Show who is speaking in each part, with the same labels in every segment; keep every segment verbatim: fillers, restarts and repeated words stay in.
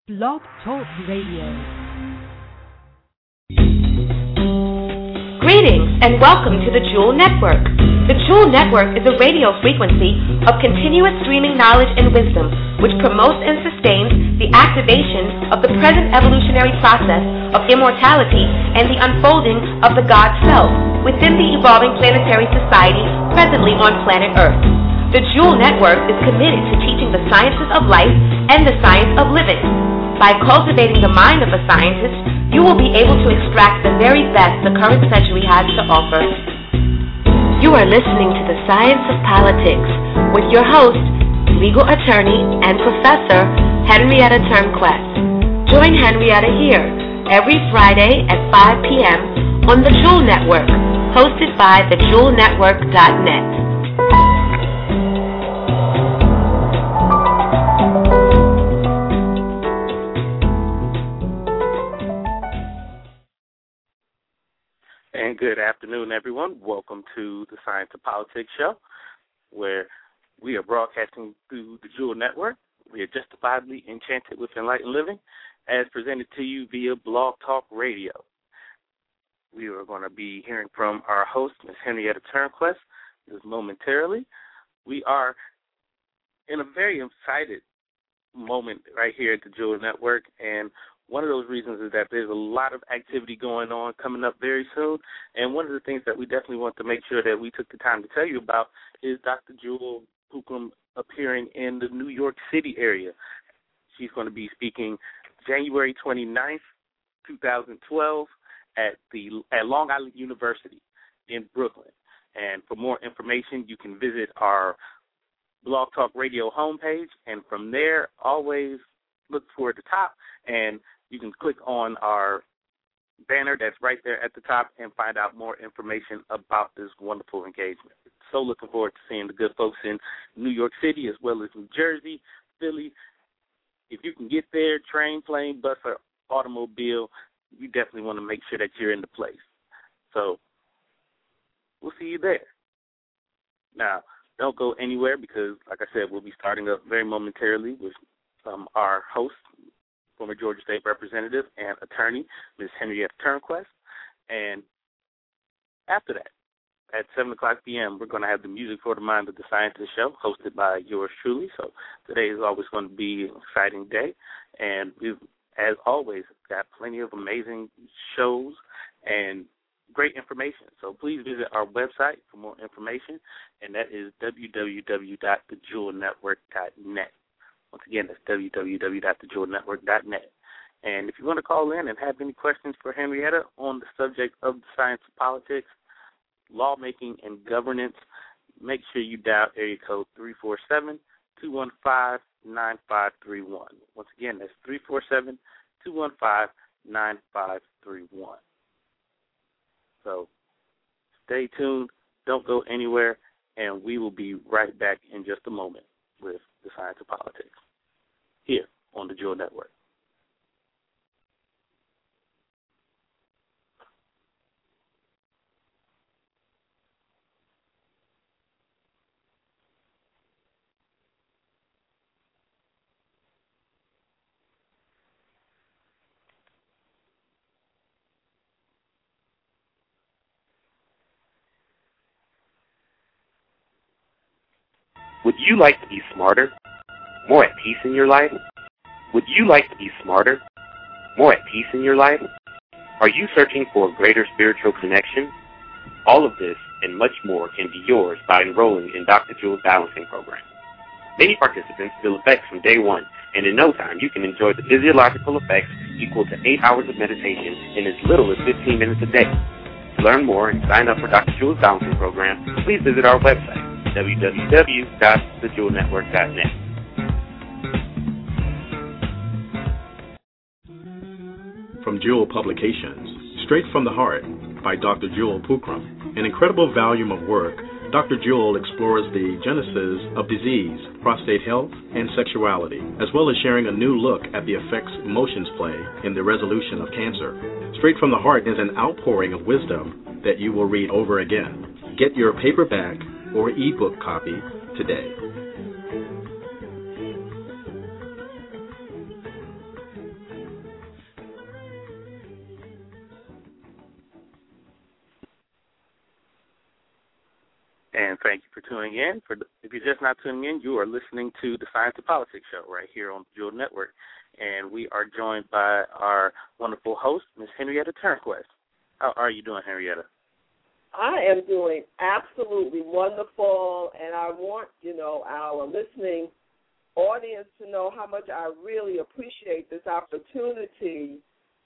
Speaker 1: Blog Talk Radio.
Speaker 2: Greetings and welcome to the Jewel Network. The Jewel Network is a radio frequency of continuous streaming knowledge and wisdom, which promotes and sustains the activation of the present evolutionary process of immortality and the unfolding of the God Self within the evolving planetary society presently on planet Earth. The Jewel Network is committed to teaching the sciences of life and the science of living. By cultivating the mind of a scientist, you will be able to extract the very best the current century has to offer. You are listening to The Science of Politics with your host, legal attorney and professor, Henrietta Turnquest. Join Henrietta here every Friday at five p.m. on the Jewel Network, hosted by the jewel network dot net.
Speaker 3: And good afternoon, everyone. Welcome to the Science of Politics show, where we are broadcasting through the Jewel Network. We are justifiably enchanted with enlightened living, as presented to you via Blog Talk Radio. We are going to be hearing from our host, Miz Henrietta Turnquest, just momentarily. We are in a very excited moment right here at the Jewel Network, and one of those reasons is that there's a lot of activity going on coming up very soon, and one of the things that we definitely want to make sure that we took the time to tell you about is Doctor Jewel Pookrum appearing in the New York City area. She's going to be speaking January twenty-ninth, twenty twelve at the at Long Island University in Brooklyn. And for more information, you can visit our Blog Talk Radio homepage, and from there, always look toward the top, and you can click on our banner that's right there at the top and find out more information about this wonderful engagement. So looking forward to seeing the good folks in New York City as well as New Jersey, Philly. If you can get there, train, plane, bus, or automobile, you definitely want to make sure that you're in the place. So we'll see you there. Now, don't go anywhere because, like I said, we'll be starting up very momentarily with um, our host, former Georgia State Representative and attorney, Miz Henrietta Turnquest. And after that, at seven o'clock p.m., we're going to have the Music for the Mind of the Scientist show, hosted by yours truly. So today is always going to be an exciting day. And we've, as always, got plenty of amazing shows and great information. So please visit our website for more information, and that is w w w dot the jewel network dot net. Once again, that's w w w dot the jewel network dot net. And if you want to call in and have any questions for Henrietta on the subject of the science of politics, lawmaking, and governance, make sure you dial area code three four seven, two one five, nine five three one. Once again, that's three four seven, two one five, nine five three one. So stay tuned, don't go anywhere, and we will be right back in just a moment with the Science of Politics here on the Jewel Network.
Speaker 4: Would you like to be smarter, more at peace in your life? Would you like to be smarter, more at peace in your life? Are you searching for a greater spiritual connection? All of this and much more can be yours by enrolling in Doctor Jewel's Balancing Program. Many participants feel effects from day one, and in no time you can enjoy the physiological effects equal to eight hours of meditation in as little as fifteen minutes a day. To learn more and sign up for Doctor Jewel's Balancing Program, please visit our website, w w w dot the jewel network dot net.
Speaker 5: From Jewel Publications, Straight from the Heart by Doctor Jewel Pookrum, an incredible volume of work. Doctor Jewel explores the genesis of disease, prostate health, and sexuality, as well as sharing a new look at the effects emotions play in the resolution of cancer. Straight from the Heart is an outpouring of wisdom that you will read over again. Get your paperback or ebook copy today.
Speaker 3: And thank you for tuning in. For the, if you're just not tuning in, you are listening to the Science of Politics show right here on the Jewel Network. And we are joined by our wonderful host, Miz Henrietta Turnquest. How are you doing, Henrietta?
Speaker 1: I am doing absolutely wonderful, and I want, you know, our listening audience to know how much I really appreciate this opportunity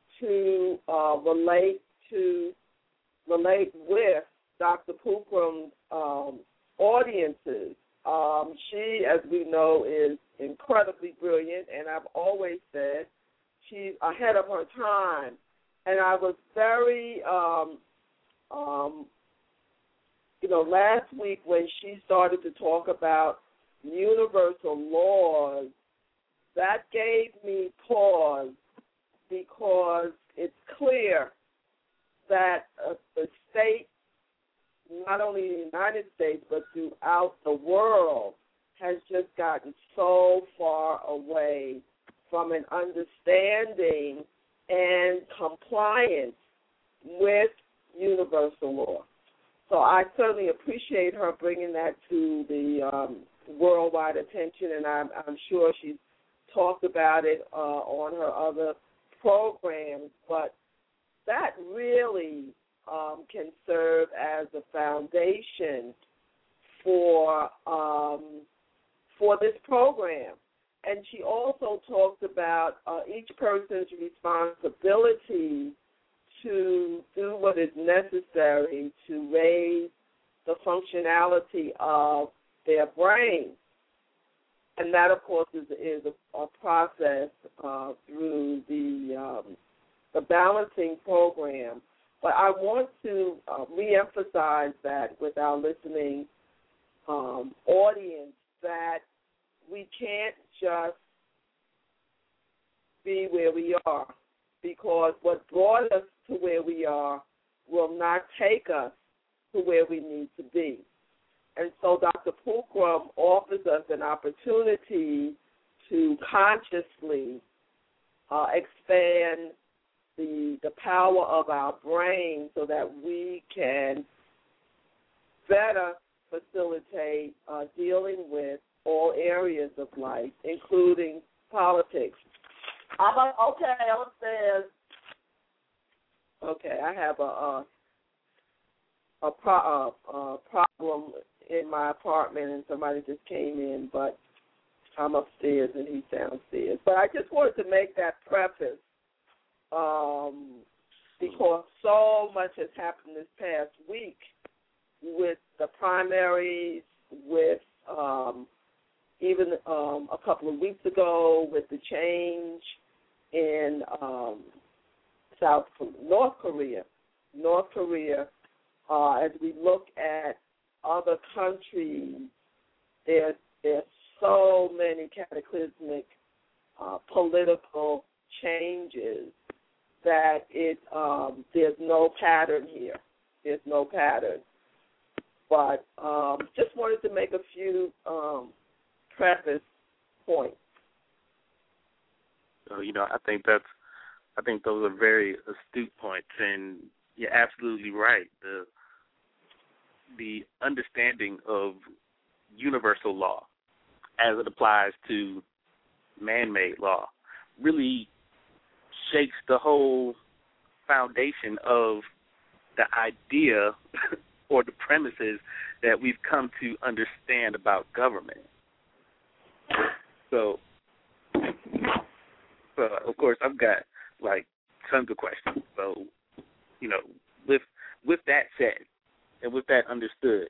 Speaker 1: to uh, relate to relate with Doctor Pookram's um, audiences. Um, she, as we know, is incredibly brilliant, and I've always said she's ahead of her time. And I was very, um, um, you know, last week when she started to talk about universal laws, that gave me pause because it's clear that uh, the state, not only in the United States, but throughout the world, has just gotten so far away from an understanding and compliance with universal law. So I certainly appreciate her bringing that to the um, worldwide attention, and I'm, I'm sure she's talked about it uh, on her other programs, but that really um, can serve as a foundation for um, for this program. And she also talked about uh, each person's responsibility to do what is necessary to raise the functionality of their brain. And that, of course, is, is a, a process uh, through the um, the balancing program. But I want to uh, reemphasize that with our listening um, audience, that we can't just be where we are, because what brought us to where we are will not take us to where we need to be. And so Doctor Pookram offers us an opportunity to consciously uh, expand the the power of our brain so that we can better facilitate uh, dealing with all areas of life, including politics. I'm a, okay, upstairs. Okay, I have a a, a, pro, a, a problem in my apartment, and somebody just came in, but I'm upstairs and he's downstairs. But I just wanted to make that preface um, because so much has happened this past week with the primaries, with um, even um, a couple of weeks ago with the change in um, South North Korea. North Korea, uh, as we look at other countries, there's there's so many cataclysmic uh, political changes that it um, there's no pattern here. There's no pattern. But um, just wanted to make a few um, preface points.
Speaker 3: So, you know, I think that's, I think those are very astute points, and you're absolutely right. The the understanding of universal law as it applies to man-made law really shakes the whole foundation of the idea or the premises that we've come to understand about government. So, so of course, I've got, like, tons of questions. So, you know, with with that said, and with that understood,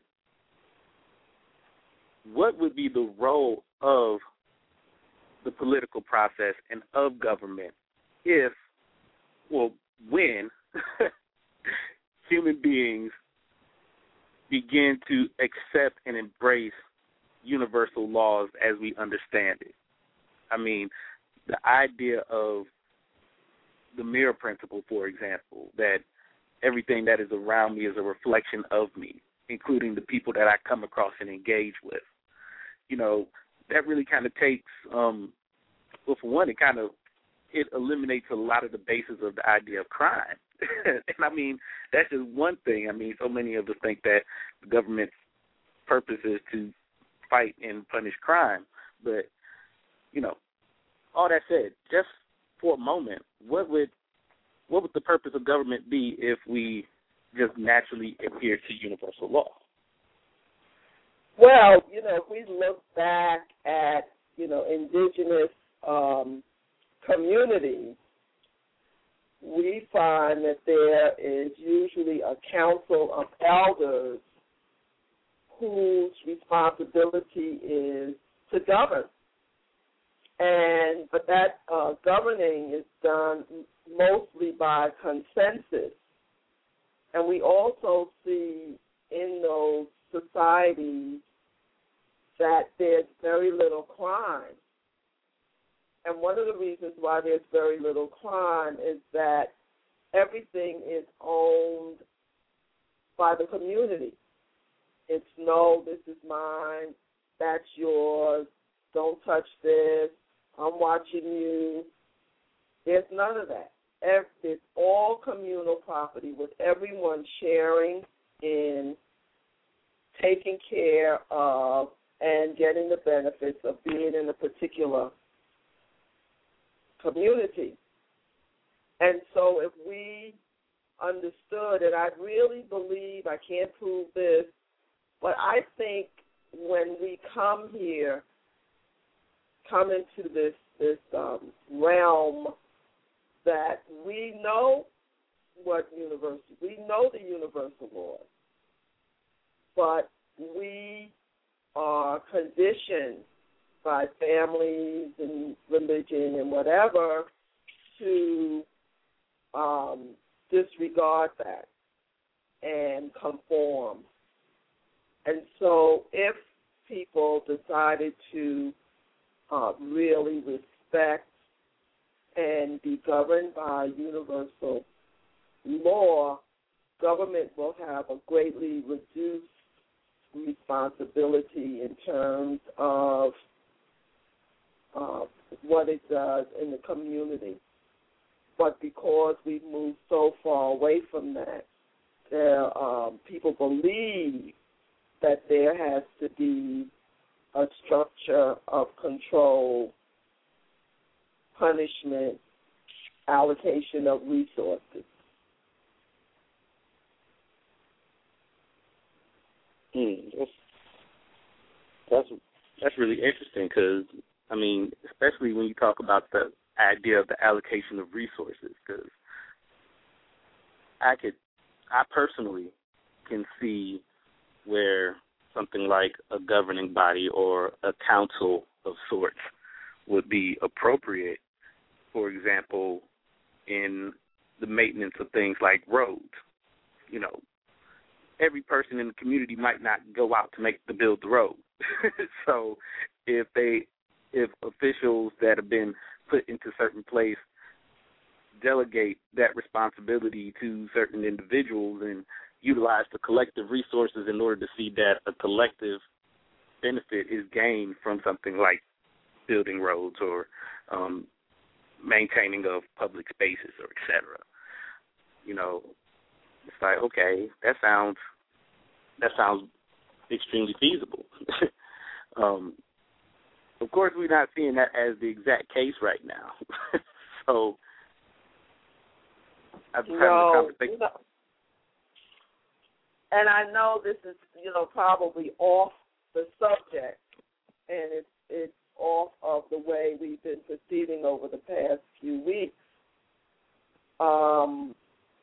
Speaker 3: what would be the role of the political process and of government if, well, when human beings begin to accept and embrace universal laws as we understand it? I mean, the idea of the mirror principle, for example, that everything that is around me is a reflection of me, including the people that I come across and engage with. You know, that really kind of takes, um, well, for one, it kind of, it eliminates a lot of the basis of the idea of crime. And, I mean, that's just one thing. I mean, so many of us think that the government's purpose is to fight and punish crime. But, you know, all that said, just for a moment, what would what would the purpose of government be if we just naturally adhere to universal law?
Speaker 1: Well, you know, if we look back at, you know, indigenous um, communities, we find that there is usually a council of elders whose responsibility is to govern. And but that uh, governing is done mostly by consensus. And we also see in those societies that there's very little crime. And one of the reasons why there's very little crime is that everything is owned by the community. It's no, this is mine, that's yours, don't touch this, I'm watching you. There's none of that. It's all communal property with everyone sharing in taking care of and getting the benefits of being in a particular community. And so if we understood, and I really believe, I can't prove this, but I think when we come here, come into this, this um, realm that we know what universal, we know the universal laws, but we are conditioned by families and religion and whatever to um, disregard that and conform. And so if people decided to uh, really respect and be governed by universal law, government will have a greatly reduced responsibility in terms of uh, what it does in the community. But because we've moved so far away from that, there, um, people believe that there has to be a structure of control, punishment, allocation of resources.
Speaker 3: Mm, that's, that's that's really interesting because, I mean, especially when you talk about the idea of the allocation of resources, because I could, I personally can see where something like a governing body or a council of sorts would be appropriate, for example, in the maintenance of things like roads. You know, every person in the community might not go out to make to build the road. So if they, if officials that have been put into certain place delegate that responsibility to certain individuals and utilize the collective resources in order to see that a collective benefit is gained from something like building roads or um, maintaining of public spaces or et cetera. You know, it's like, okay, that sounds that sounds extremely feasible. um, of course, we're not seeing that as the exact case right now. So I've
Speaker 1: no,
Speaker 3: had a conversation.
Speaker 1: No. And I know this is, you know, probably off the subject, and it's it's off of the way we've been proceeding over the past few weeks. Um,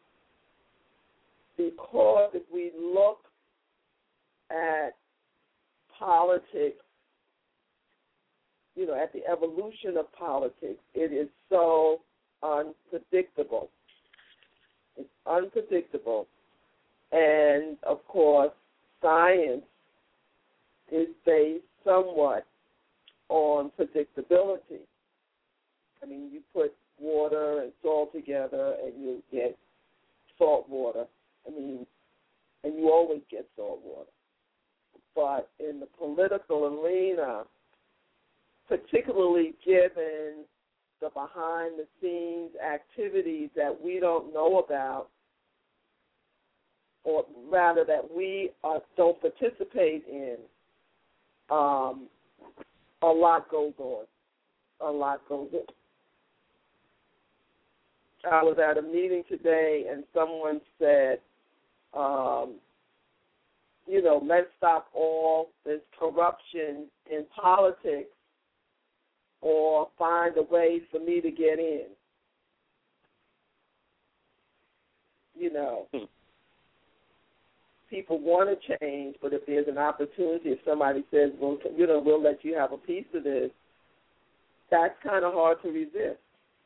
Speaker 1: because if we look at politics, you know, at the evolution of politics, it is so unpredictable. It's unpredictable. And, of course, science is based somewhat on predictability. I mean, you put water and salt together and you get salt water. I mean, and you always get salt water. But in the political arena, particularly given the behind-the-scenes activities that we don't know about, or rather that we uh, don't participate in, um, a lot goes on. A lot goes on. I was at a meeting today, and someone said, um, you know, let's stop all this corruption in politics or find a way for me to get in. You know, hmm. people want to change, but if there's an opportunity, if somebody says, well, you know, we'll let you have a piece of this, that's kind of hard to resist.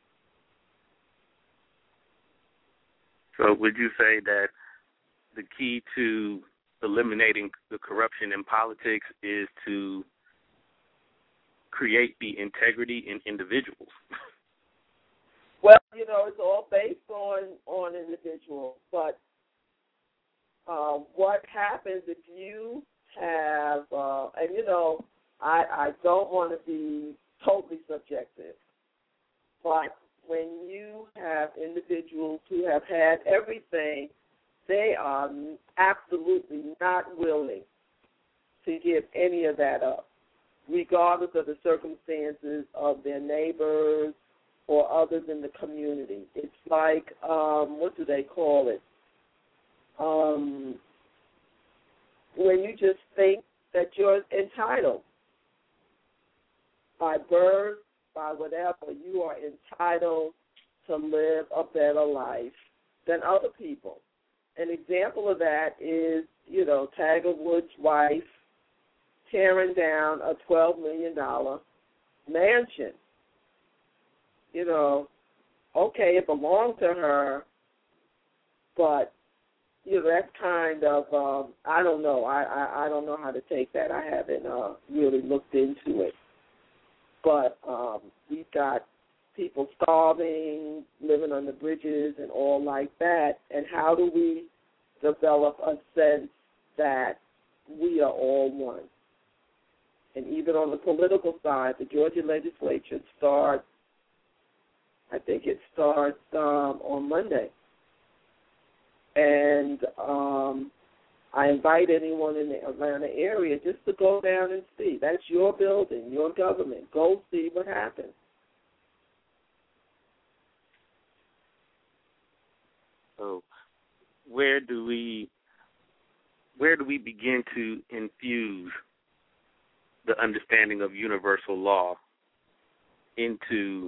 Speaker 3: So would you say that the key to eliminating the corruption in politics is to create the integrity in individuals?
Speaker 1: Well, you know, it's all based on, on individuals, but uh, what happens if you have, uh, and you know, I, I don't want to be totally subjective, but when you have individuals who have had everything, they are absolutely not willing to give any of that up, regardless of the circumstances of their neighbors or others in the community. It's like, um, what do they call it? Um, when you just think that you're entitled by birth, by whatever, you are entitled to live a better life than other people. An example of that is, you know, Tiger Woods' wife tearing down a twelve million dollars mansion. You know, okay, it belonged to her, but, you know, that's kind of, um, I don't know. I, I, I don't know how to take that. I haven't uh, really looked into it. But um, we've got people starving, living on the bridges and all like that. And how do we develop a sense that we are all one? And even on the political side, the Georgia legislature starts, I think it starts um, on Monday. And um, I invite anyone in the Atlanta area just to go down and see. That's your building, your government. Go see what happens.
Speaker 3: So where do we where do we begin to infuse the understanding of universal law into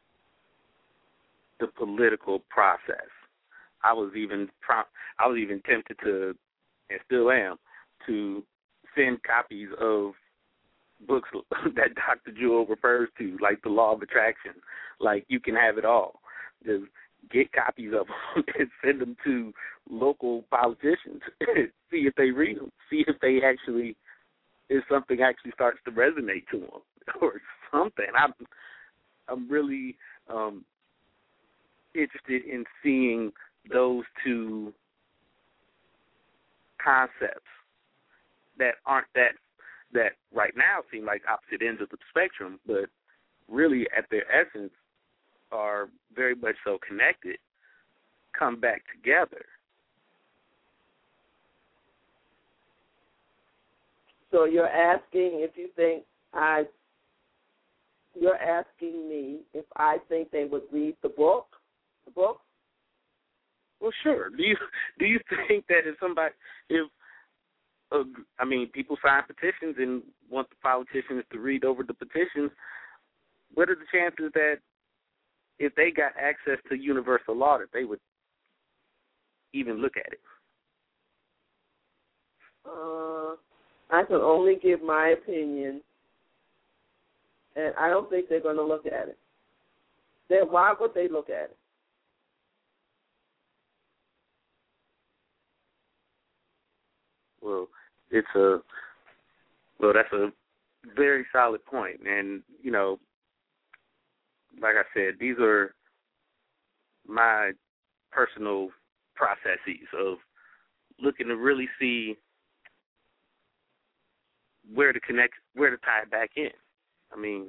Speaker 3: the political process? I was even I was even tempted to, and still am, to send copies of books that Doctor Jewell refers to, like The Law of Attraction. Like, you can have it all. Just get copies of them and send them to local politicians. See if they read them. See if they actually, if something actually starts to resonate to them or something. I'm, I'm really um, interested in seeing those two concepts that aren't that that right now seem like opposite ends of the spectrum, but really at their essence are very much so connected, come back together.
Speaker 1: So you're asking if you think I you're asking me if I think they would read the book? The book?
Speaker 3: Well, sure. Do you do you think that if somebody, if uh, I mean, people sign petitions and want the politicians to read over the petitions, what are the chances that if they got access to universal law that they would even look at it?
Speaker 1: Uh, I can only give my opinion, and I don't think they're going to look at it. Then why would they look at it?
Speaker 3: Well, it's a well. That's a very solid point, and you know, like I said, these are my personal processes of looking to really see where to connect, where to tie it back in. I mean,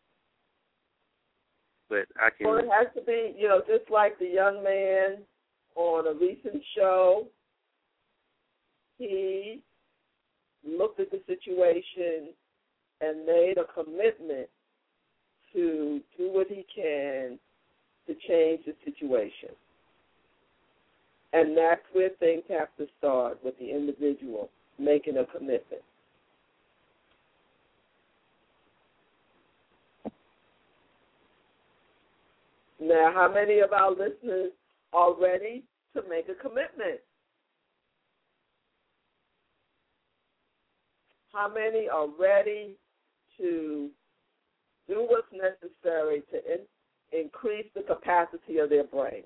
Speaker 3: but I can.
Speaker 1: Well, it has to be, you know, just like the young man on a recent show, he looked at the situation and made a commitment to do what he can to change the situation. And that's where things have to start, with the individual making a commitment. Now, how many of our listeners are ready to make a commitment? How many are ready to do what's necessary to in, increase the capacity of their brain?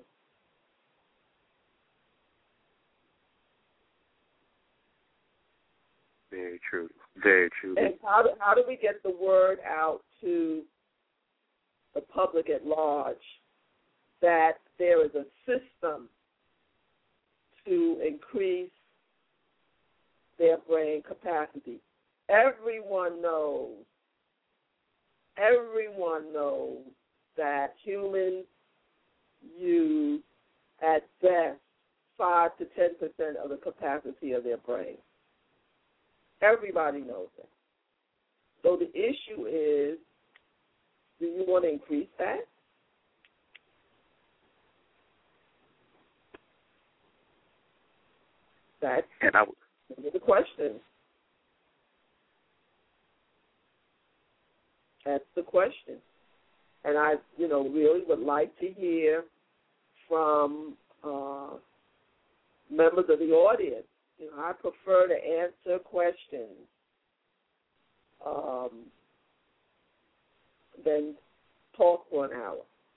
Speaker 3: Very true. Very true.
Speaker 1: And how do, how do we get the word out to the public at large that there is a system to increase their brain capacity? Everyone knows, everyone knows that humans use, at best, five to ten percent of the capacity of their brain. Everybody knows that. So the issue is, do you want to increase that? That's
Speaker 3: and I,
Speaker 1: the question. That's the question. And I, you know, really would like to hear from uh, members of the audience. You know, I prefer to answer questions um, than talk for an hour.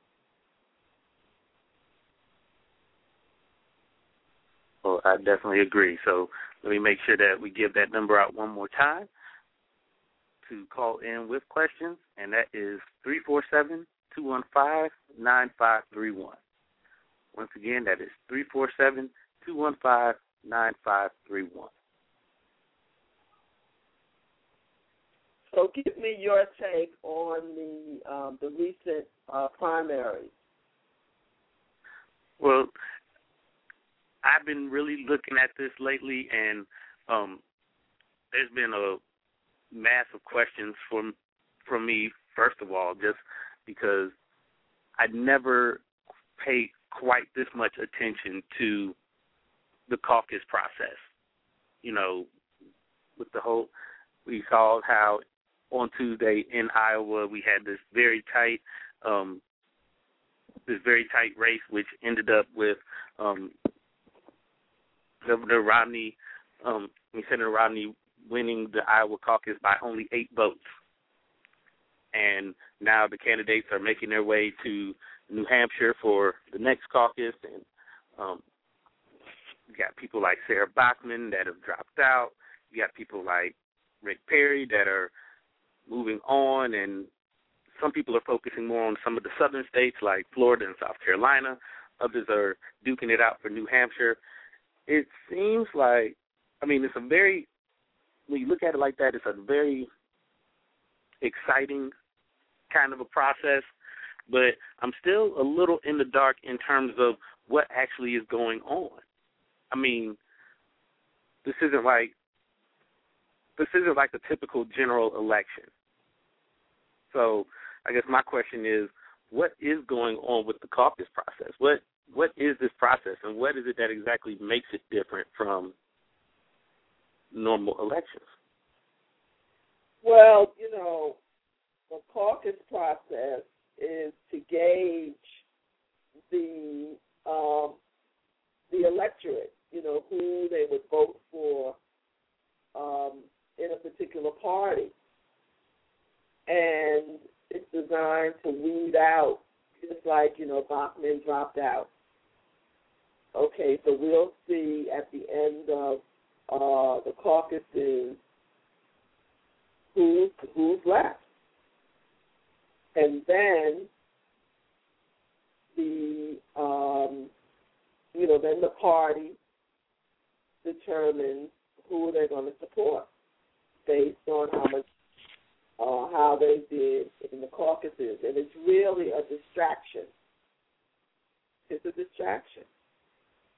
Speaker 3: Well, I definitely agree. So let me make sure that we give that number out one more time to call in with questions, and that is three four seven, two one five, nine five three one. Once again, that is three four seven, two one five, nine five three one.
Speaker 1: So give me your take on the um, the recent uh, primaries.
Speaker 3: Well, I've been really looking at this lately, and um, there's been a mass of questions from from me, first of all, just because I never paid quite this much attention to the caucus process. You know, with the whole, we saw how on Tuesday in Iowa we had this very tight, um, this very tight race, which ended up with um, Governor Romney, um, Senator Romney winning the Iowa caucus by only eight votes. And now the candidates are making their way to New Hampshire for the next caucus, and um, you got people like Sarah Bachman that have dropped out. You got people like Rick Perry that are moving on, and some people are focusing more on some of the southern states like Florida and South Carolina. Others are duking it out for New Hampshire. It seems like, I mean, it's a very, when you look at it like that, it's a very exciting kind of a process, but I'm still a little in the dark in terms of what actually is going on. I mean, this isn't like, this isn't like a typical general election. So I guess my question is, what is going on with the caucus process? What What is this process, and what is it that exactly makes it different from normal elections?
Speaker 1: Well, you know, the caucus process is to gauge the um, the electorate, you know, who they would vote for um, in a particular party. And it's designed to weed out, just like, you know, Bachman dropped out. Okay, so we'll see at the end of uh, the caucuses who's, who's left. And then the, um, you know, then the party determines who they're going to support based on how much, uh, how they did in the caucuses. And it's really a distraction. It's a distraction.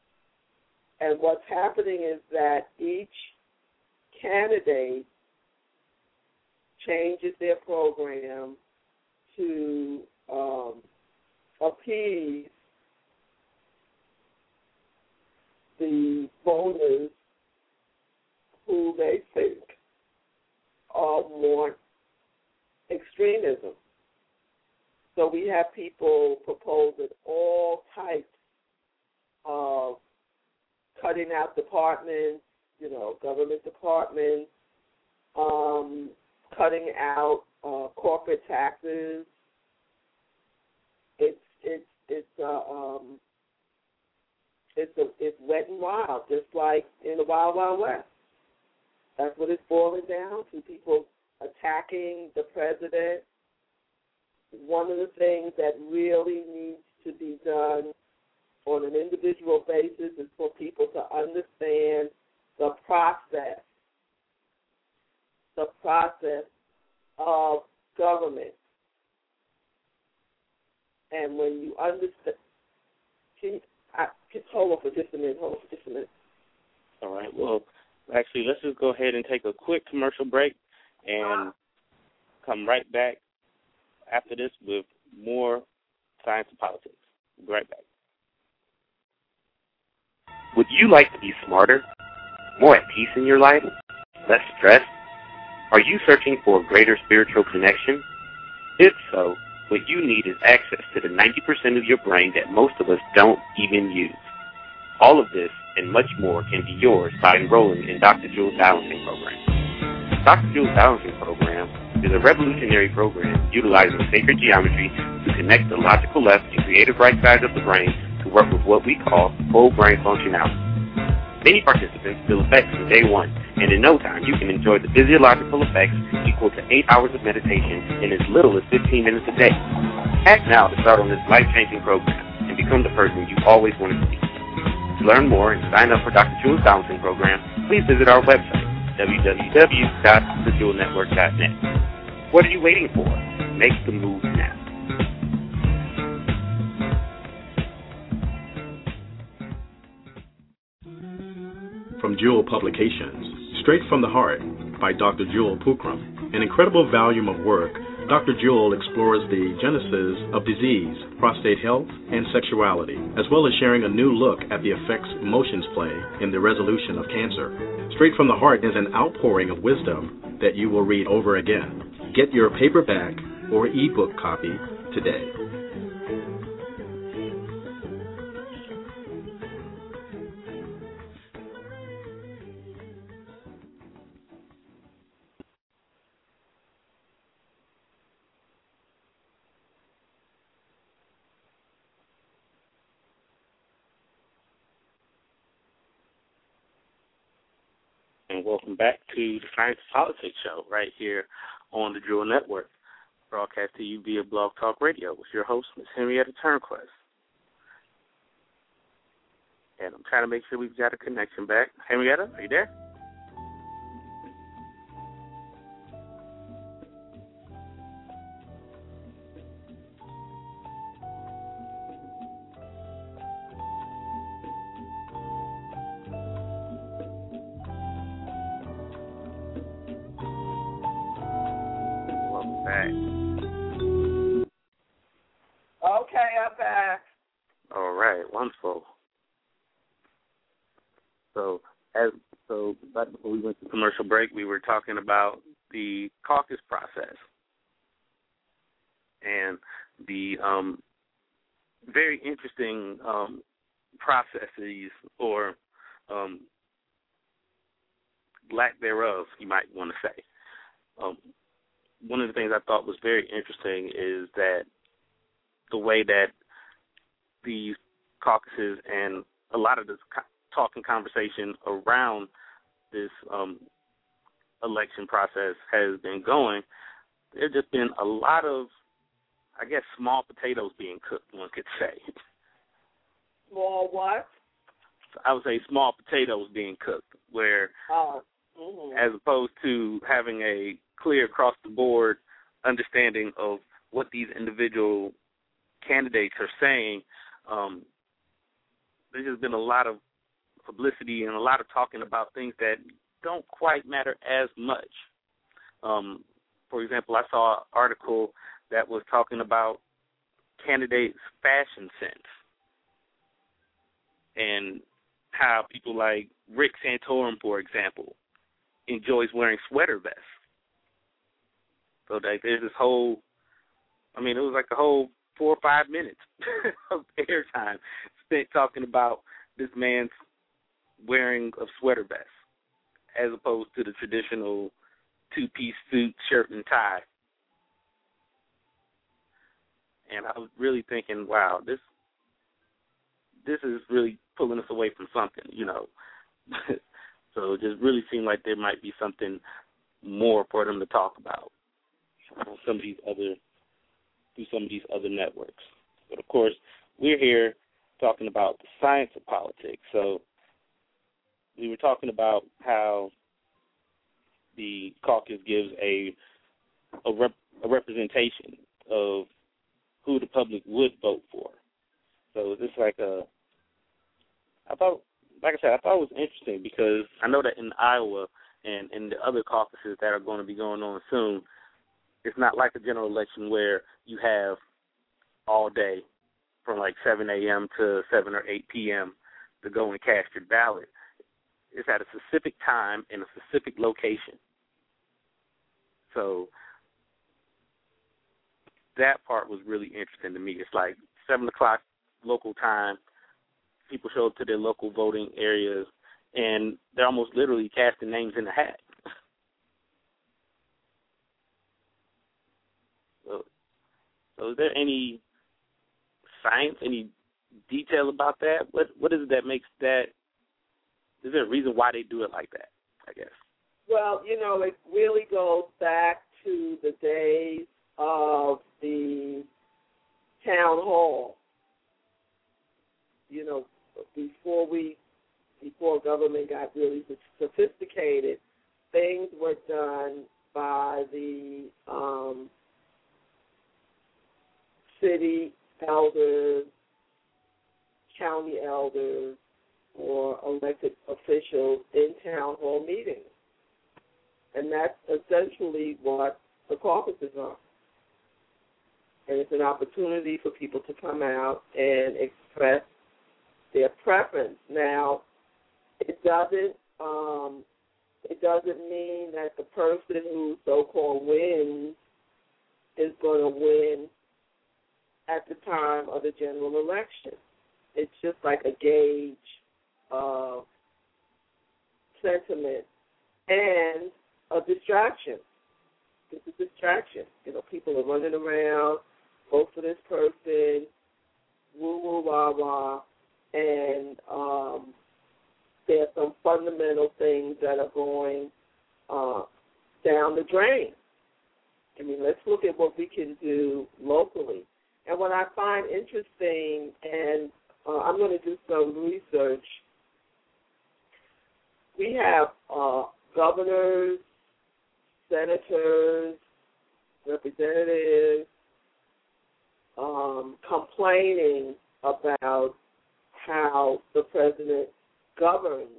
Speaker 1: And what's happening is that each candidate changes their program to um, appease the voters who they think uh, want extremism. So we have people proposing all types of cutting out departments, you know, government departments, um, cutting out uh, corporate taxes. It's it's it's uh, um, it's a, it's wet and wild, just like in the Wild Wild West. That's what it's boiling down to: people attacking the president. One of the things that really needs to be done on an individual basis is for people to understand the process, the process of government. And when you understand, can you, I, just hold on for just a minute, hold on for just a minute.
Speaker 3: All right, well, actually, let's just go ahead and take a quick commercial break and come right back after this with more Science and Politics. We'll be right back.
Speaker 4: Would you like to be smarter, more at peace in your life, less stressed? Are you searching for a greater spiritual connection? If so, what you need is access to the ninety percent of your brain that most of us don't even use. All of this and much more can be yours by enrolling in Doctor Jewel's Balancing Program. Doctor Jewel's Balancing Program is a revolutionary program utilizing sacred geometry to connect the logical left and creative right sides of the brain to work with what we call whole brain functionality. Many participants feel effects from day one, and in no time you can enjoy the physiological effects equal to eight hours of meditation in as little as fifteen minutes a day. Act now to start on this life-changing program and become the person you always wanted to be. To learn more and sign up for Doctor Jewel's Balancing Program, please visit our website, w w w dot the jewel network dot net. What are you waiting for? Make the move now.
Speaker 5: From Jewel Publications, Straight from the Heart by Doctor Jewel Pookrum. An incredible volume of work, Doctor Jewel explores the genesis of disease, prostate health, and sexuality, as well as sharing a new look at the effects emotions play in the resolution of cancer. Straight from the Heart is an outpouring of wisdom that you will read over again. Get your paperback or ebook copy today.
Speaker 3: And welcome back to the Science and Politics Show right here on the Jewel Network, broadcast to you via Blog Talk Radio with your host, Miz Henrietta Turnquest. And I'm trying to make sure we've got a connection back. Henrietta, are you there? Back.
Speaker 1: Okay, I'm back.
Speaker 3: All right, wonderful. So, as so, right before we went to commercial break, we were talking about the caucus process and the um, very interesting um, processes or um, lack thereof, you might want to say. Um, One of the things I thought was very interesting is that the way that these caucuses and a lot of this talk and conversation around this um, election process has been going, there's just been a lot of, I guess, small potatoes being cooked, one could say.
Speaker 1: Small what?
Speaker 3: I would say small potatoes being cooked, where
Speaker 1: Oh. Mm-hmm.
Speaker 3: as opposed to having a clear across-the-board understanding of what these individual candidates are saying, um, there's just been a lot of publicity and a lot of talking about things that don't quite matter as much. Um, for example, I saw an article that was talking about candidates' fashion sense and how people like Rick Santorum, for example, enjoys wearing sweater vests. So like, there's this whole, I mean, it was like a whole four or five minutes of airtime spent talking about this man's wearing of sweater vests as opposed to the traditional two-piece suit, shirt, and tie. And I was really thinking, wow, this this is really pulling us away from something, you know. So it just really seemed like there might be something more for them to talk about on some of these other through some of these other networks. But of course, we're here talking about the science of politics. So we were talking about how the caucus gives a a, rep, a representation of who the public would vote for. So it's like a, I thought, like I said, I thought it was interesting because I know that in Iowa and in the other caucuses that are going to be going on soon, it's not like a general election where you have all day from like seven a.m. to seven or eight p.m. to go and cast your ballot. It's at a specific time in a specific location. So that part was really interesting to me. It's like seven o'clock local time. People show up to their local voting areas, and they're almost literally casting names in the hat. so, so is there any science, any detail about that? What What is it that makes that? Is there a reason why they do it like that, I guess?
Speaker 1: Well, you know, it really goes back to the days of the town hall. You know, before we, before government got really sophisticated, things were done by the um, city elders, county elders, or elected officials in town hall meetings. And that's essentially what the caucuses are. And it's an opportunity for people to come out and express their preference. Now, it doesn't um, it doesn't mean that the person who so-called wins is going to win at the time of the general election. It's just like a gauge of sentiment and a distraction. It's a distraction. You know, people are running around, vote for this person, woo woo wah wah, and um, there are some fundamental things that are going uh, down the drain. I mean, let's look at what we can do locally. And what I find interesting, and uh, I'm going to do some research, we have uh, governors, senators, representatives um, complaining about how the president governs.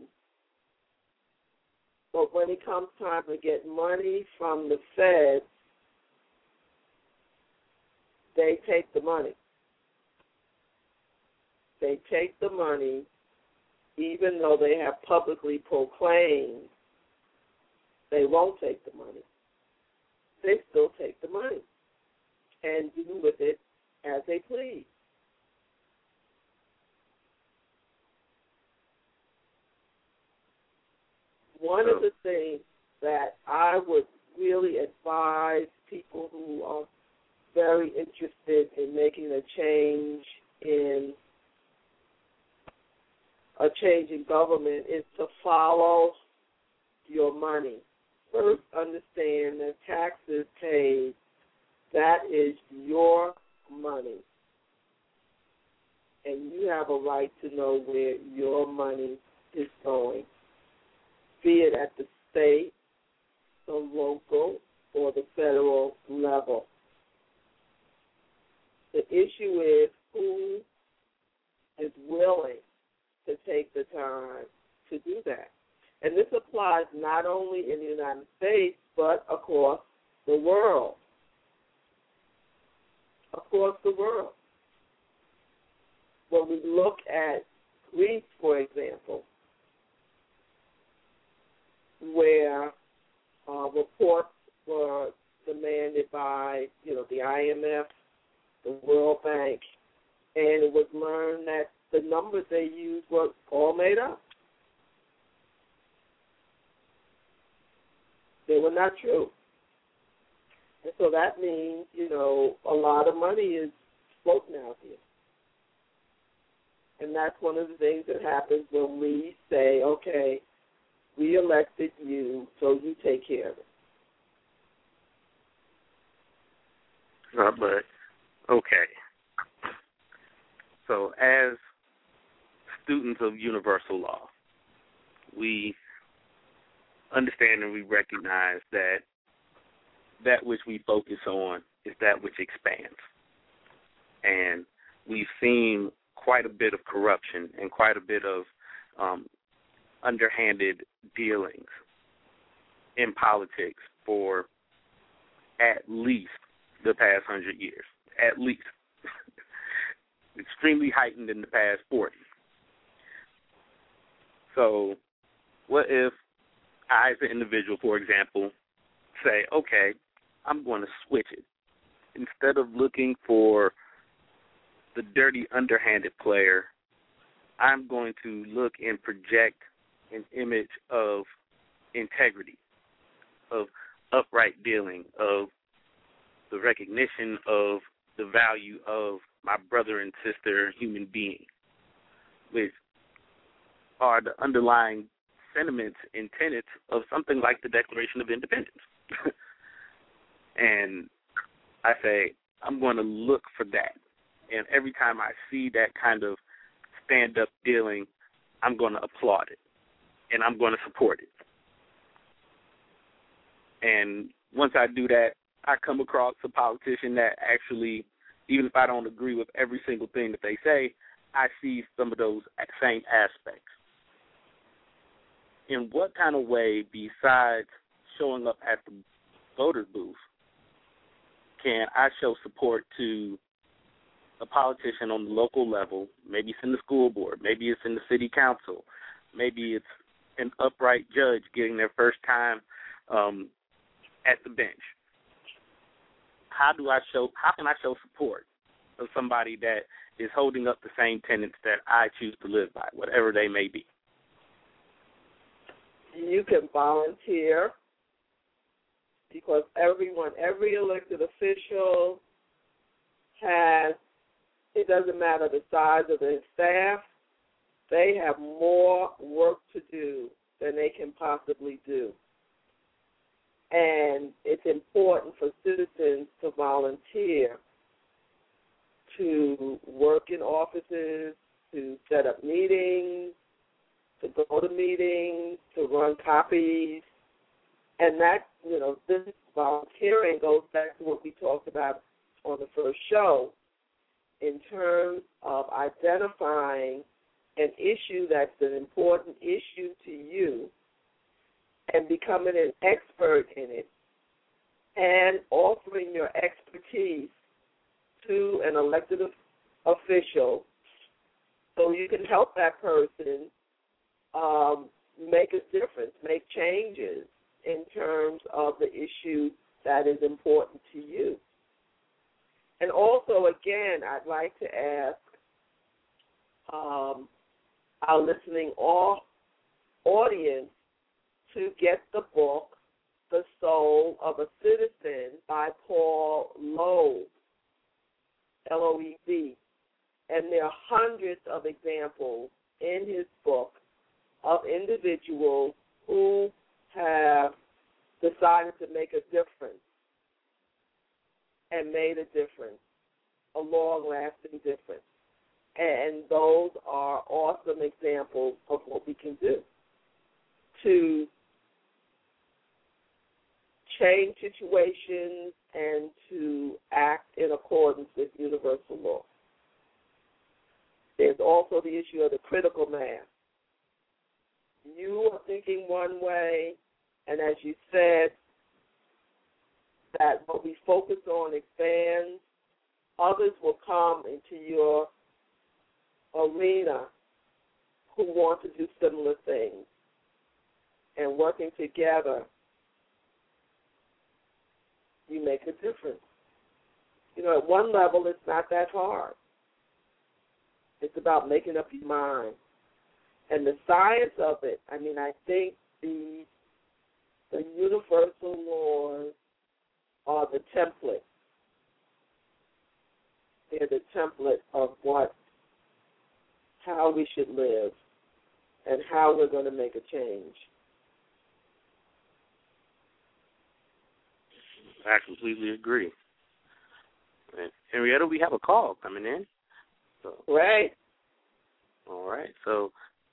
Speaker 1: But when it comes time to get money from the Fed, they take the money. They take the money even though they have publicly proclaimed they won't take the money. They still take the money and do with it as they please. One of the things that I would really advise people who are very interested in making a change in a change in government is to follow your money. First, understand that taxes paid, that is your money. And you have a right to know where your money is going, be it at the state, the local, or the federal level. The issue is who is willing to take the time applies not only in the United States, but across the world. Across the world. When we look at Greece, for example, where uh, reports were demanded by, you know, the I M F, the World Bank, and it was learned that the numbers they used were all made up. They were not true. And so that means, you know, a lot of money is floating out here. And that's one of the things that happens when we say, okay, we elected you, so you take care of it.
Speaker 3: Uh, but, okay. So as students of universal law, we understand and we recognize that that which we focus on is that which expands. And we've seen quite a bit of corruption and quite a bit of um, underhanded dealings in politics for at least the past hundred years, at least. Extremely heightened in the past forty. So what if I, as an individual, for example, say, okay, I'm going to switch it. Instead of looking for the dirty, underhanded player, I'm going to look and project an image of integrity, of upright dealing, of the recognition of the value of my brother and sister human being, which are the underlying sentiments and tenets of something like the Declaration of Independence. And I say, I'm going to look for that. And every time I see that kind of stand-up dealing, I'm going to applaud it. And I'm going to support it. And once I do that, I come across a politician that actually, even if I don't agree with every single thing that they say, I see some of those same aspects. In what kind of way, besides showing up at the voter's booth, can I show support to a politician on the local level? Maybe it's in the school board, maybe it's in the city council, maybe it's an upright judge getting their first time um, at the bench. How do I show? How can I show support of somebody that is holding up the same tenets that I choose to live by, whatever they may be?
Speaker 1: You can volunteer, because everyone, every elected official has, it doesn't matter the size of their staff, they have more work to do than they can possibly do. And it's important for citizens to volunteer, to work in offices, to set up meetings, to go to meetings, to run copies. And that, you know, this volunteering goes back to what we talked about on the first show in terms of identifying an issue that's an important issue to you and becoming an expert in it and offering your expertise to an elected official so you can help that person um, make a difference, make changes in terms of the issue that is important to you. And also, again, I'd like to ask um, our listening audience to get the book, The Soul of a Citizen by Paul Loeb, L O E B. And there are hundreds of examples in his book of individuals who have decided to make a difference and made a difference, a long-lasting difference. And those are awesome examples of what we can do to change situations and to act in accordance with universal law. There's also the issue of the critical mass. you are thinking one way, and as you said, that what we focus on expands, others will come into your arena who want to do similar things. And working together, you make a difference. You know, at one level, it's not that hard. It's about making up your mind. And the science of it, I mean, I think the the universal laws are the template. They're the template of what, how we should live and how we're going to make a change.
Speaker 3: I completely agree. And Henrietta, we have a call coming in. So,
Speaker 1: right.
Speaker 3: All right. So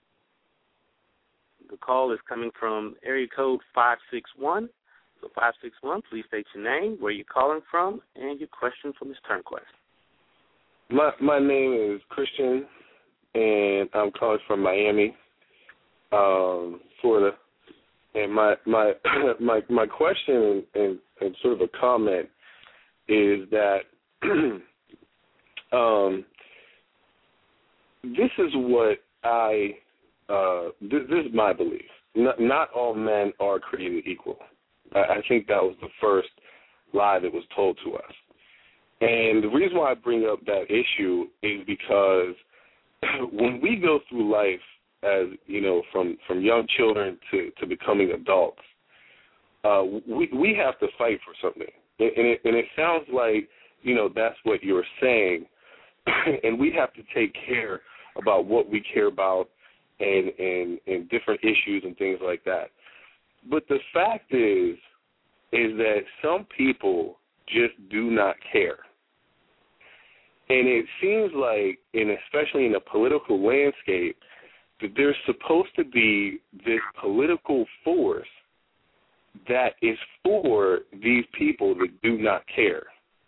Speaker 3: the call is coming from area code five six one. So five six one, please state your name, where you're calling from, and your question for Miz Turnquest.
Speaker 6: My my name is Christian, and I'm calling from Miami, um, Florida. And my my my my question and, and, and sort of a comment is that um, this is what I uh, this, this is my belief. Not, not all men are created equal. I, I think that was the first lie that was told to us. And the reason why I bring up that issue is because when we go through life, as you know, from, from young children to, to becoming adults, uh, we we have to fight for something, and it, and it sounds like you know that's what you're saying, and we have to take care about what we care about, and and and different issues and things like that. But the fact is, is that some people just do not care. And it seems like, and especially in the political landscape, that there's supposed to be this political force that is for these people that do not care.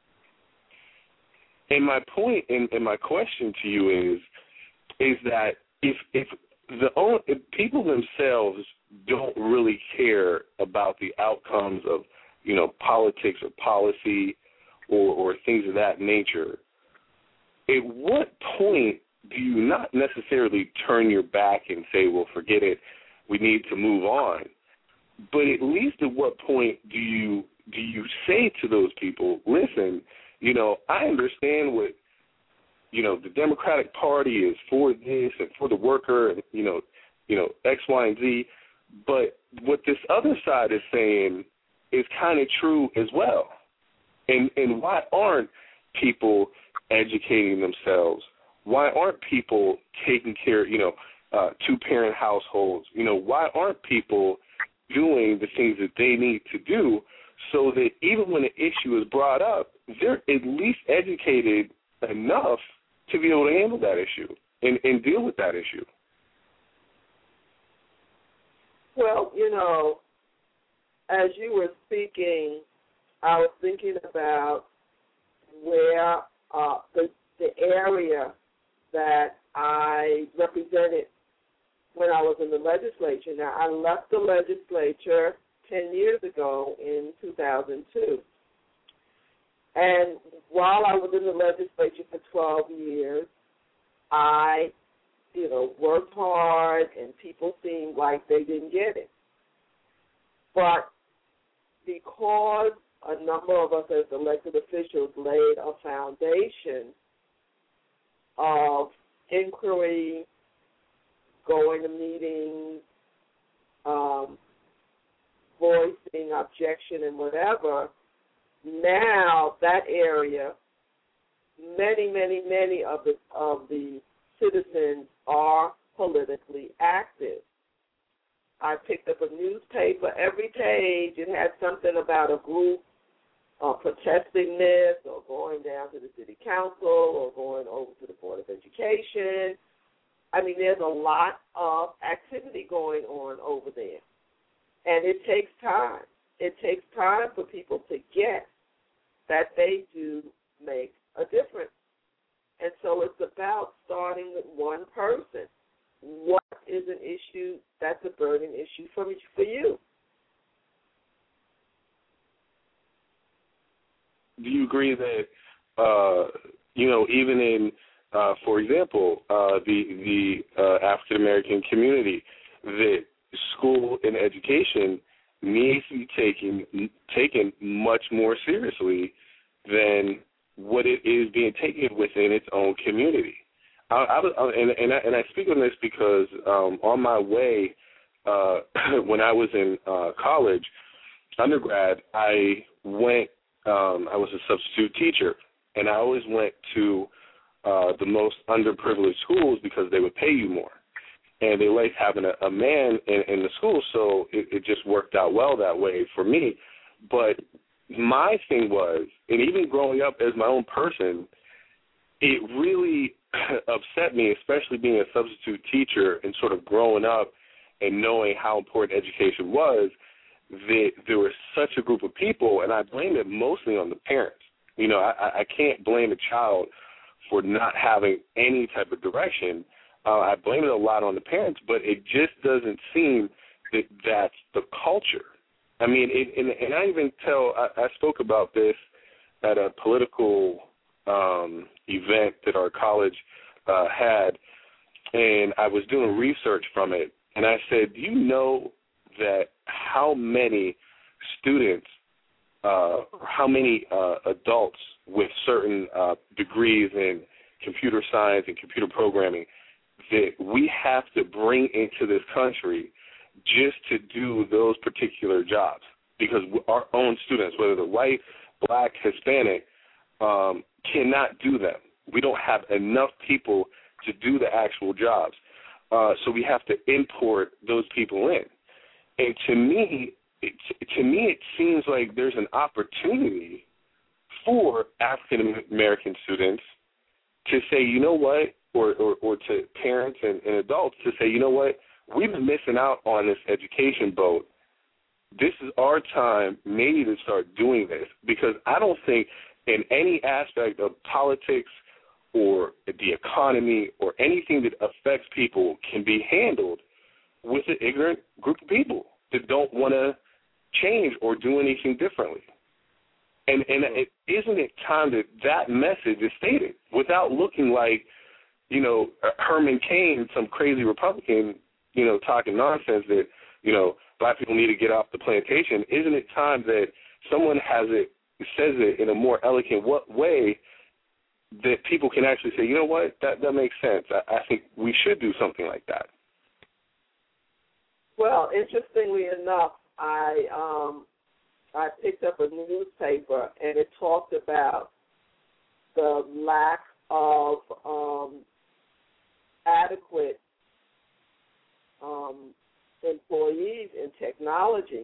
Speaker 6: And my point and, and my question to you is, is that if if the only, if people themselves don't really care about the outcomes of, you know, politics or policy or, or things of that nature, at what point do you not necessarily turn your back and say, well, forget it, we need to move on? But at least at what point do you do you say to those people, listen, you know, I understand what, you know, the Democratic Party is for this and for the worker and, you know, you know, X, Y, and Z, but what this other side is saying is kind of true as well. And and why aren't people educating themselves? Why aren't people taking care, you know, uh, two-parent households? You know, why aren't people doing the things that they need to do so that even when an issue is brought up, they're at least educated enough to be able to handle that issue and, and deal with that issue?
Speaker 1: Well, you know, as you were speaking, I was thinking about where uh, the the area that I represented when I was in the legislature. Now, I left the legislature ten years ago in two thousand two. And while I was in the legislature for twelve years, I, you know, worked hard, and people seemed like they didn't get it. But because a number of us as elected officials laid a foundation of inquiry, going to meetings, um, voicing objection and whatever, now that area, many, many, many of the of the citizens are politically active. I picked up a newspaper. Every page, it had something about a group uh, protesting this or going down to the city council or going over to the Board of Education. I mean, there's a lot of activity going on over there. And it takes time. It takes time for people to get that they do make a difference. And so it's about starting with one person. what is an issue that's a burning issue for for you.
Speaker 6: Do you agree that, uh, you know, even in, uh, for example, uh, the the uh, African American community, that school and education needs to be taken taken much more seriously than what it is being taken within its own community? I, I, and, and, I, and I speak on this because um, on my way, uh, when I was in uh, college, undergrad, I went. Um, I was a substitute teacher, and I always went to uh, the most underprivileged schools because they would pay you more. And they liked having a, a man in, in the school, so it, it just worked out well that way for me. But my thing was, and even growing up as my own person, it really upset me, especially being a substitute teacher and sort of growing up and knowing how important education was, that there was such a group of people, and I blame it mostly on the parents. You know, I, I can't blame a child for not having any type of direction. Uh, I blame it a lot on the parents, but it just doesn't seem that that's the culture. I mean, it, and, and I even tell, I, I spoke about this at a political um, event that our college uh, had, and I was doing research from it, and I said, do you know that how many students, uh, how many uh, adults with certain uh, degrees in computer science and computer programming that we have to bring into this country just to do those particular jobs? Because our own students, whether they're white, black, Hispanic, um, cannot do them. We don't have enough people to do the actual jobs. Uh, so we have to import those people in. And to me, it, to me, it seems like there's an opportunity for African American students to say, you know what, or, or, or to parents and, and adults to say, you know what, we've been missing out on this education boat. This is our time maybe to start doing this, because I don't think in any aspect of politics or the economy or anything that affects people can be handled with an ignorant group of people that don't want to change or do anything differently. And and it, isn't it time that that message is stated without looking like, you know, Herman Cain, some crazy Republican, you know, talking nonsense that, you know, black people need to get off the plantation? Isn't it time that someone has it, says it in a more elegant way that people can actually say, you know what, that, that makes sense. I, I think we should do something like that.
Speaker 1: Well, interestingly enough, I um, I picked up a newspaper, and it talked about the lack of um, adequate um, employees in technology.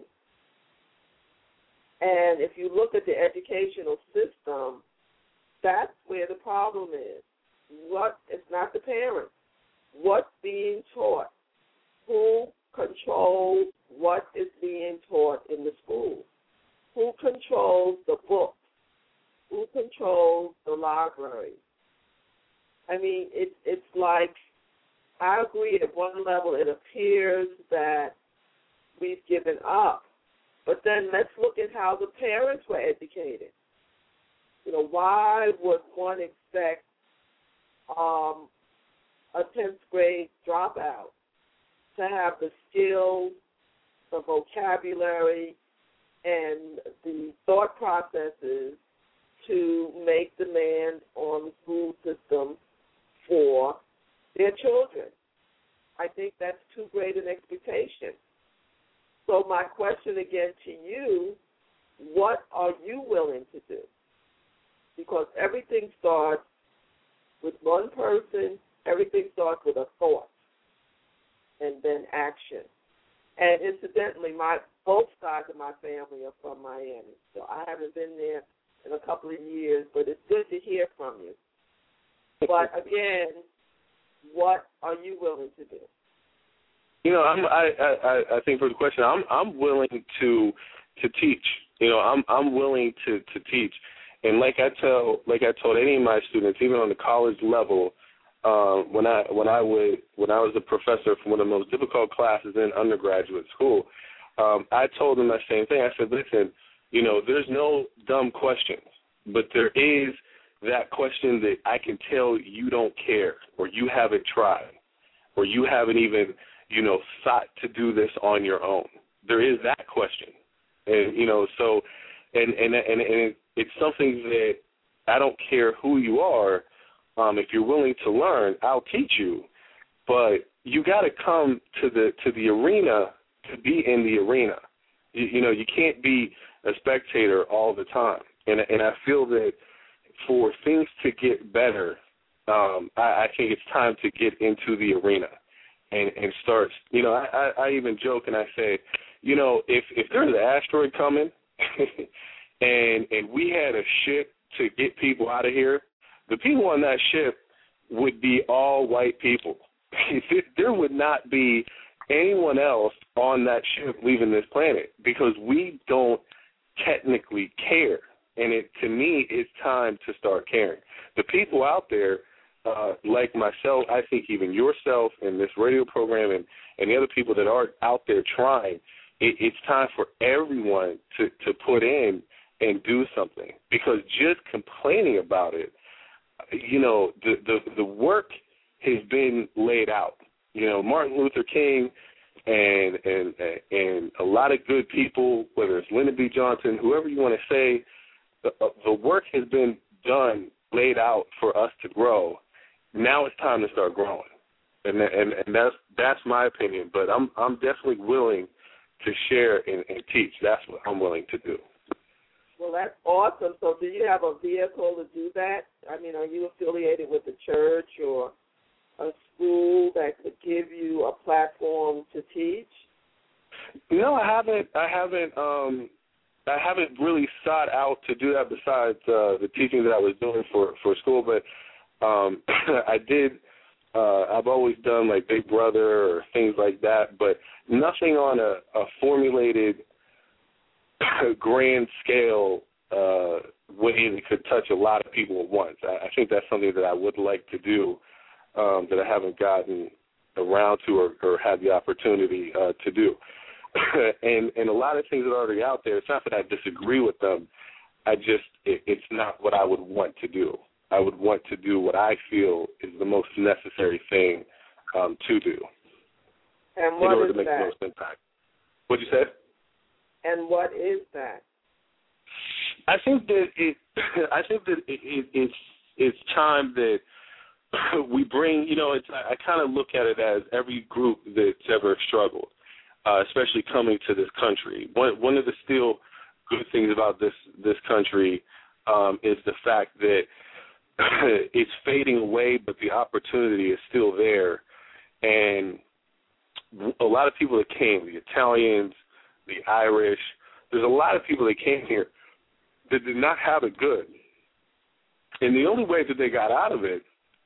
Speaker 1: And if you look at the educational system, that's where the problem is. What, it's not the parents. What's being taught? Who controls what is being taught in the school? Who controls the books? Who controls the library? I mean, it, it's like, I agree at one level it appears that we've given up. But then let's look at how the parents were educated. You know, why would one expect um, a tenth grade dropout to have the skills, the vocabulary, and the thought processes to make demand on the school system for their children? I think that's too great an expectation. So my question again to you, what are you willing to do? Because everything starts with one person, everything starts with a thought and then action. And incidentally, my both sides of my family are from Miami, so I haven't been there in a couple of years, but it's good to hear from you. But again, what are you willing to do?
Speaker 6: You know, I'm, I, I I think for the question, I'm I'm willing to to teach. You know, I'm I'm willing to, to teach, and like I tell like I told any of my students, even on the college level, uh, when I when I would when I was a professor for one of the most difficult classes in undergraduate school, um, I told them that same thing. I said, listen, you know, there's no dumb questions, but there is that question that I can tell you don't care, or you haven't tried, or you haven't even, you know, thought to do this on your own. There is that question, and you know, so, and and and, and it's something that I don't care who you are. Um, if you're willing to learn, I'll teach you. But you got to come to the to the arena to be in the arena. You, you know, you can't be a spectator all the time. And and I feel that for things to get better, um, I, I think it's time to get into the arena and, and start. You know, I, I, I even joke and I say, you know, if if there's an asteroid coming and and we had a ship to get people out of here, the people on that ship would be all white people. There would not be anyone else on that ship leaving this planet because we don't technically care. And it, to me, it's time to start caring. The people out there, uh, like myself, I think even yourself and this radio program and, and the other people that are out there trying, it, it's time for everyone to, to put in and do something. Because just complaining about it, you know, the, the, the work has been laid out. You know, Martin Luther King and and and a lot of good people, whether it's Lyndon B. Johnson, whoever you want to say, the, the work has been done, laid out for us to grow. Now it's time to start growing, and and and that's that's my opinion. But I'm I'm definitely willing to share and, and teach. That's what I'm willing to do.
Speaker 1: Well, that's awesome. So do you have a vehicle to do that? I mean, are you affiliated with a church or a school that could give you a platform to teach?
Speaker 6: No, I haven't. I haven't. Um, I haven't really sought out to do that besides uh, the teaching that I was doing for, for school. But um, I did. Uh, I've always done like Big Brother or things like that, but nothing on a, a formulated, grand scale uh, way that could touch a lot of people at once. I, I think that's something that I would like to do um, that I haven't gotten around to or, or had the opportunity uh, to do. and and a lot of things that are already out there, it's not that I disagree with them. I just, it, it's not what I would want to do. I would want to do what I feel is the most necessary thing um, to do
Speaker 1: and
Speaker 6: in
Speaker 1: what
Speaker 6: order
Speaker 1: is
Speaker 6: to make
Speaker 1: that?
Speaker 6: the most impact. What'd you say?
Speaker 1: And what is that?
Speaker 6: I think that it. I think that it, it, it's it's time that we bring. You know, it's. I, I kind of look at it as every group that's ever struggled, uh, especially coming to this country. One one of the still good things about this this country um, is the fact that it's fading away, but the opportunity is still there. And a lot of people that came, the Italians, the Irish, there's a lot of people that came here that did not have it good. And the only way that they got out of it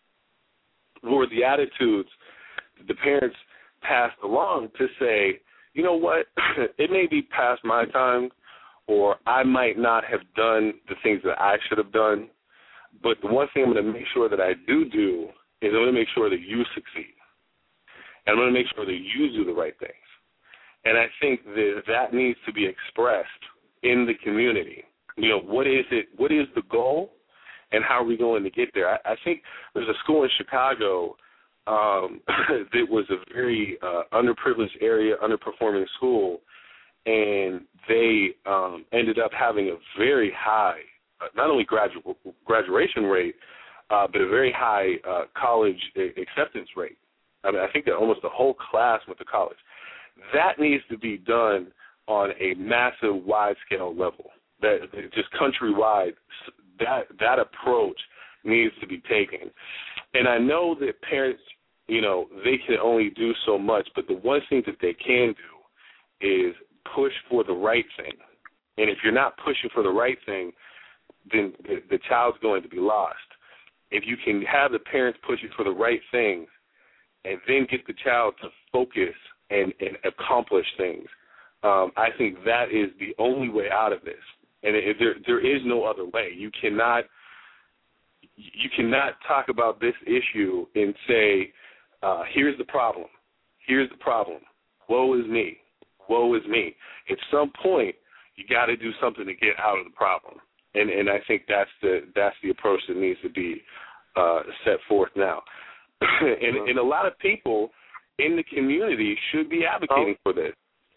Speaker 6: were the attitudes that the parents passed along to say, you know what, it may be past my time, or I might not have done the things that I should have done, but the one thing I'm going to make sure that I do do is I'm going to make sure that you succeed. And I'm going to make sure that you do the right things. And I think that that needs to be expressed in the community. You know, what is it? What is the goal, and how are we going to get there? I, I think there's a school in Chicago um, that was a very uh, underprivileged area, underperforming school, and they um, ended up having a very high, uh, not only gradu- graduation rate, uh, but a very high uh, college acceptance rate. I mean, I think that almost the whole class went to college. That needs to be done on a massive, wide-scale level. That just countrywide, that that approach needs to be taken. And I know that parents, you know, they can only do so much, but the one thing that they can do is push for the right thing. And if you're not pushing for the right thing, then the, the child's going to be lost. If you can have the parents pushing for the right things and then get the child to focus and, and accomplish things, um, I think that is the only way out of this. And it, there there is no other way. You cannot you cannot talk about this issue and say, uh, here's the problem, here's the problem, woe is me, woe is me. At some point, you got to do something to get out of the problem, and and I think that's the that's the approach that needs to be uh, set forth now. and, and a lot of people in the community should be advocating oh. for this.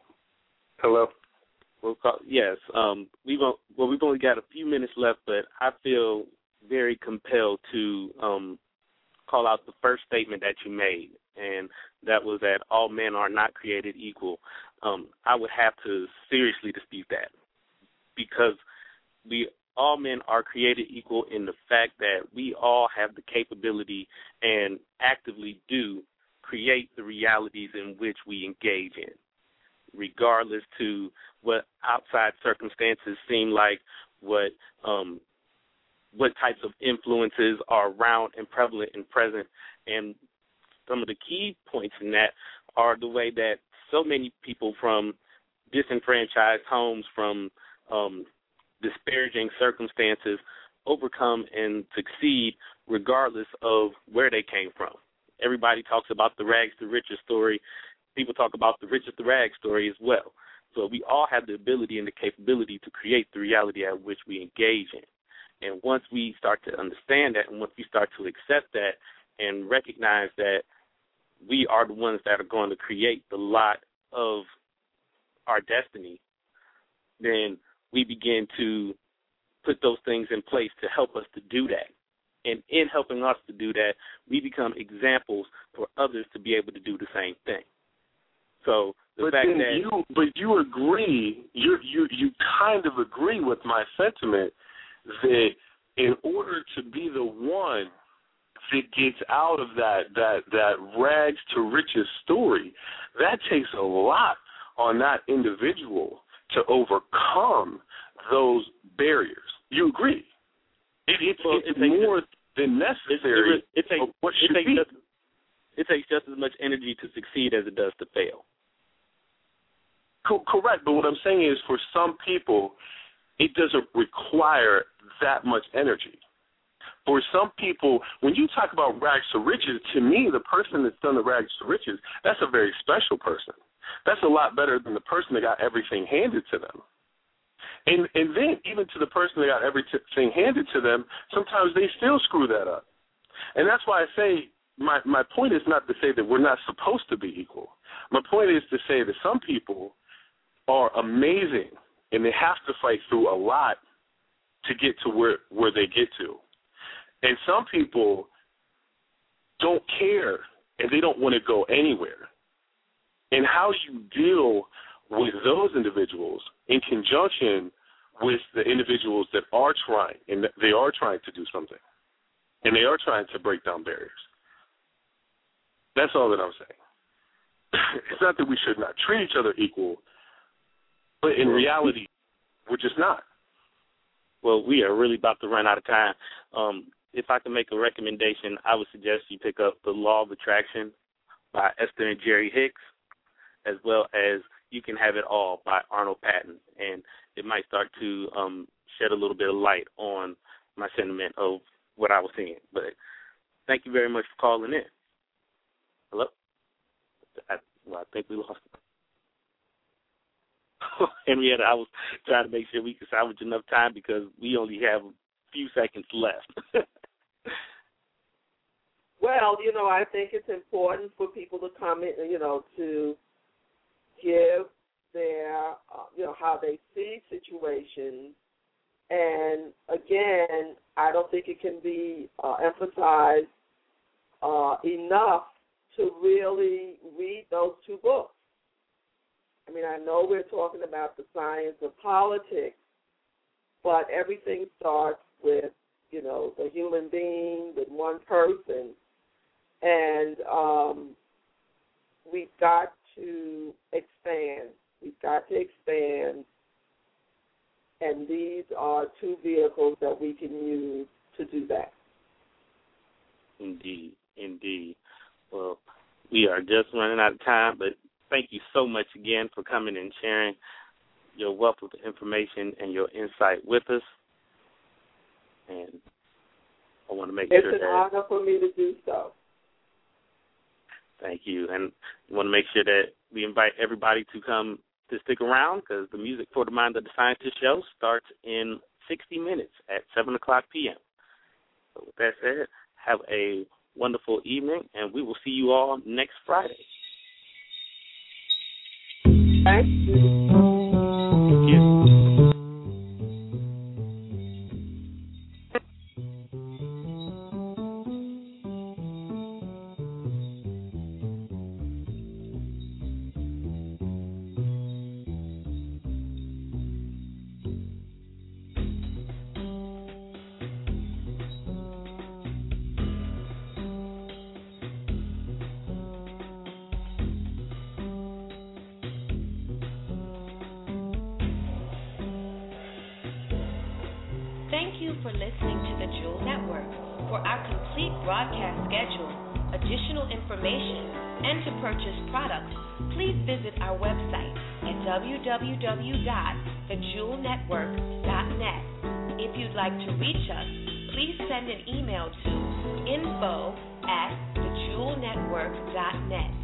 Speaker 6: Hello?
Speaker 3: Well, yes. Um, we've well, we've only got a few minutes left, but I feel very compelled to um, call out the first statement that you made, and that was that all men are not created equal. Um, I would have to seriously dispute that, because we all men are created equal in the fact that we all have the capability and actively do create the realities in which we engage in, regardless to what outside circumstances seem like, what um, what types of influences are around and prevalent and present. And some of the key points in that are the way that so many people from disenfranchised homes, from um, disparaging circumstances, overcome and succeed regardless of where they came from. Everybody talks about the rags to riches story. People talk about the riches to rags story as well. So we all have the ability and the capability to create the reality at which we engage in. And once we start to understand that, and once we start to accept that and recognize that we are the ones that are going to create the lot of our destiny, then we begin to put those things in place to help us to do that. And in helping us to do that, we become examples for others to be able to do the same thing. So the
Speaker 6: but
Speaker 3: fact
Speaker 6: then
Speaker 3: that
Speaker 6: you, but you agree, you you you kind of agree with my sentiment that in order to be the one that gets out of that that that rags to riches story, that takes a lot on that individual to overcome those barriers. You agree? It, it,
Speaker 3: well,
Speaker 6: it's
Speaker 3: it
Speaker 6: more
Speaker 3: just,
Speaker 6: than necessary.
Speaker 3: It, it, it takes,
Speaker 6: of what
Speaker 3: it
Speaker 6: should
Speaker 3: takes
Speaker 6: be.
Speaker 3: Just, it takes just as much energy to succeed as it does to fail.
Speaker 6: Co- correct, but what I'm saying is for some people, it doesn't require that much energy. For some people, when you talk about rags to riches, to me, the person that's done the rags to riches, that's a very special person. That's a lot better than the person that got everything handed to them. And and then even to the person that got everything handed to them, sometimes they still screw that up. And that's why I say my, my point is not to say that we're not supposed to be equal. My point is to say that some people are amazing and they have to fight through a lot to get to where, where they get to. And some people don't care and they don't want to go anywhere. And how you deal with those individuals in conjunction with the individuals that are trying, and they are trying to do something, and they are trying to break down barriers. That's all that I'm saying. It's not that we should not treat each other equal, but in reality, we're just not.
Speaker 3: Well, we are really about to run out of time. Um, if I can make a recommendation, I would suggest you pick up The Law of Attraction by Esther and Jerry Hicks, as well as You Can Have It All by Arnold Patton. And it might start to um, shed a little bit of light on my sentiment of what I was seeing. But thank you very much for calling in. Hello? I, well, I think we lost it. Henrietta, I was trying to make sure we could salvage enough time because we only have a few seconds left.
Speaker 1: Well, you know, I think it's important for people to come in, you know, to give their, uh, you know, how they see situations. And, again, I don't think it can be uh, emphasized uh, enough to really read those two books. I mean, I know we're talking about the science of politics, but everything starts with, you know, the human being, with one person. And um, we've got to expand. We've got to expand. And these are two vehicles that we can use to do that.
Speaker 3: Indeed, indeed. Well, we are just running out of time, but thank you so much again for coming and sharing your wealth of information and your insight with us. And I want to make
Speaker 1: it's
Speaker 3: sure that...
Speaker 1: It's an honor for me to do so.
Speaker 3: Thank you. And we want to make sure that we invite everybody to come to stick around because the Music for the Mind of the Scientist show starts in sixty minutes at seven o'clock p.m. So with that said, have a wonderful evening, and we will see you all next Friday.
Speaker 1: Thank you.
Speaker 3: Thank you.
Speaker 2: Thank you for listening to the Jewel Network. For our complete broadcast schedule, additional information, and to purchase products, please visit our website at w w w dot the jewel network dot net. If you'd like to reach us, please send an email to info at the jewel network dot net.